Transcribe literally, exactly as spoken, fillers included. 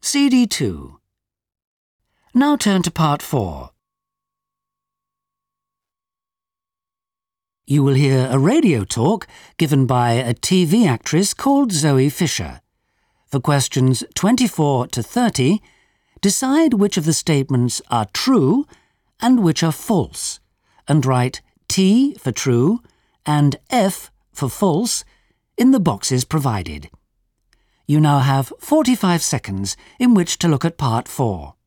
C D two. Now turn to part four. You will hear a radio talk given by a T V actress called Zoe Fisher. For questions twenty-four to thirty, decide which of the statements are true and which are false, and write T for true and F for false in the boxes provided. You now have forty-five seconds in which to look at part four.